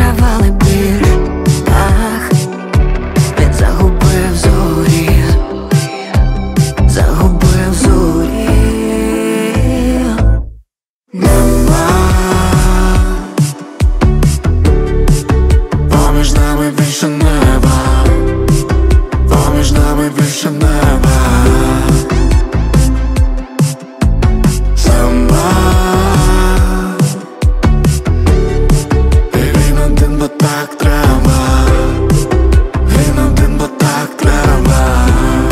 тривалий біль. Ах, він загубив зорі, загубив зорі. Нема поміж нами більше неба, поміж нами більше неба. Сама і він один, бо так треба, він один, бо так треба.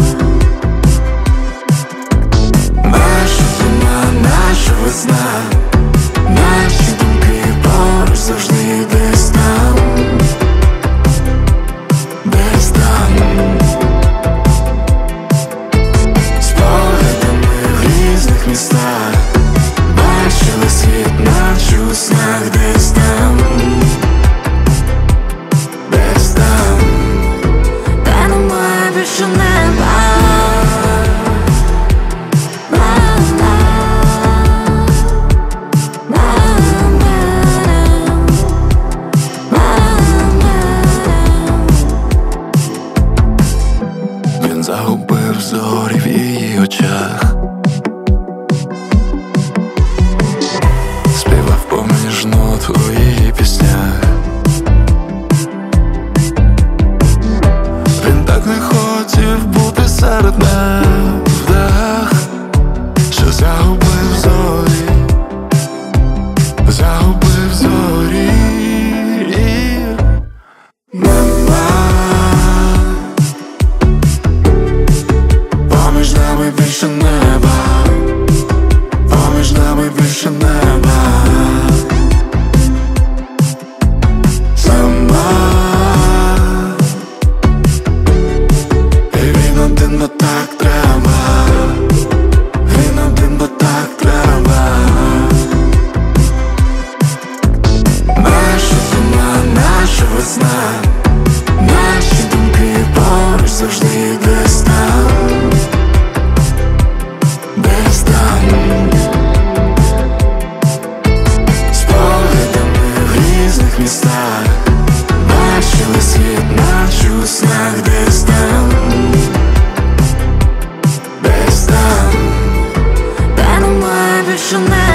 Наша зима, наша весна, наші думки поруч завжди десь там, десь там. Спогадами в різних містах бачили світ, наче у снах, десь там, десь там, де немає більше неба. Він загубив зорі в її очах, співав поміж нот у її піснях. Він так не хотів бути серед невдах, що загубив зорі, загубив зорі. Нема поміж нами більше неба, поміж нами більше неба. Сама і він один, бо так треба, він один, бо так треба. Наша зима, наша весна, наші думки поруч завжди десь там, десь там. Спогадами в різних містах бачили світ, наче у снах, десь там, десь там, де немає більше неба.